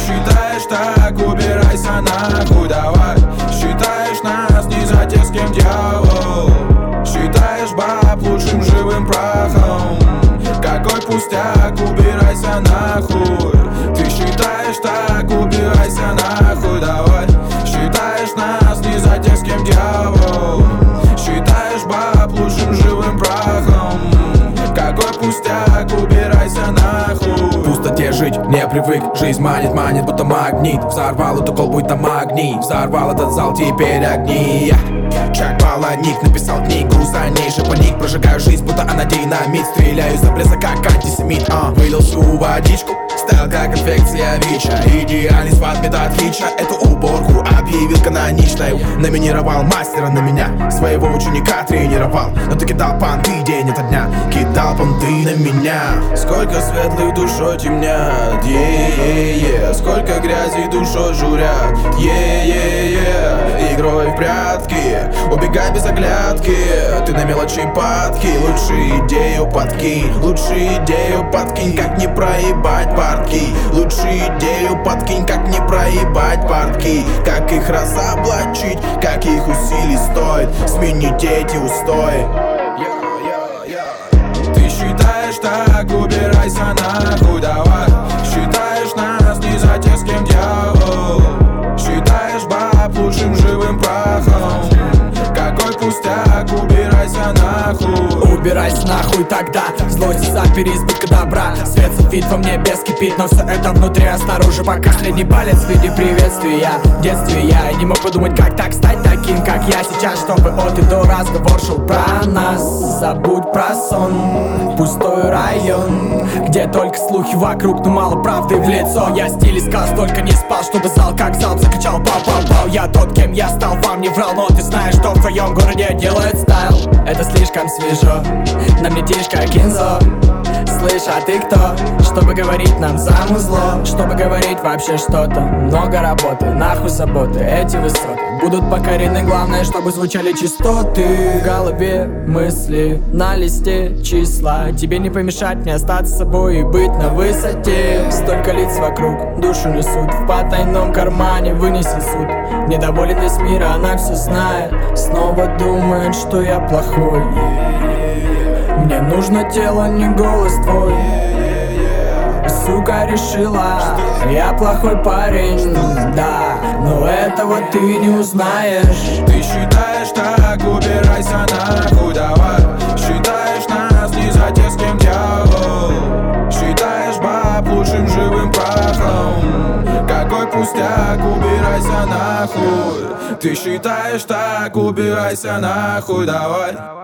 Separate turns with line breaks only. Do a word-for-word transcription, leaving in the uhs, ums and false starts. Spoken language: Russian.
считаешь так, убирайся нахуй, давай. Считаешь нас не за тех, с кем дьявол. Считаешь баб лучшим живым прахом. Какой пустяк, убирайся нахуй. Ты считаешь так, убирайся нахуй, давай. Считаешь нас не за тех, с кем дьявол. Считаешь баб лучшим живым прахом. Какой пустяк, убирайся нахуй.
В пустоте жить не привык, жизнь манит, манит, будто магнит. Взорвал эту колбу, это магний. Взорвал этот зал, теперь огни. Чак Паланик написал книгу, за ней же паник. Прожигаю жизнь, будто она динамит. Стреляю за блеса, как антисемит. а. Вылил всю водичку, стал как инфекция ВИЧа. Идеальный спад, метод Хитча. Эту уборку объявил каноничной. Номинировал мастера на меня, своего ученика тренировал. Но ты кидал понты день ото дня, кидал понты на меня.
Сколько светлых душой темнят, е-е-е. Сколько грязи душой журят, е-е-е. Игрой в прятки, убегай без оглядки. Ты на мелочи падки, лучше идею подкинь. Лучше идею подкинь, как не проебать партки. Лучше идею подкинь, как не проебать партки. Как их разоблачить, как их усилий стоит сменить эти устои. Ты считаешь так, убирайся нахуй, давай. Считаешь нас не за тех, с кем дьявол. Считаешь баб лучшим живым прахом. Какой пустяк, убирайся нахуй.
Убирайся нахуй тогда, злость из-за переизбытка добра. Свет софит во мне без кипит, но все это внутри, а снаружи пока средний палец в виде приветствия. В детстве я не мог подумать, как так стать таким, как я сейчас, чтобы от и до разговор шел про нас. Забудь про сон, пустой район, где только слухи вокруг, но мало правды в лицо. Я стиль искал, столько не спал, чтобы зал как залп закачал, пау-пау-пау. Я тот, кем я стал, вам не врал, но ты знаешь, что в твоем городе делает стайл. Это слишком свежо, на мне тишь как Инзо. Слышь, а ты кто? Чтобы говорить нам замузло, чтобы говорить вообще что-то. Много работы, нахуй заботы, эти высоты будут покорены, главное, чтобы звучали частоты. В голове мысли, на листе числа. Тебе не помешать мне остаться собой и быть на высоте. Столько лиц вокруг, душу несут в потайном кармане, вынеси суд. Недоволен весь мир, она все знает. Снова думает, что я плохой. Мне нужно тело, не голос твой. Сука решила, я плохой парень, да, но этого ты не узнаешь.
Ты считаешь так, убирайся нахуй, давай. Считаешь нас не за тех, с кем дьявол. Считаешь баб лучшим живым прахом. Какой пустяк, убирайся нахуй. Ты считаешь так, убирайся нахуй, давай.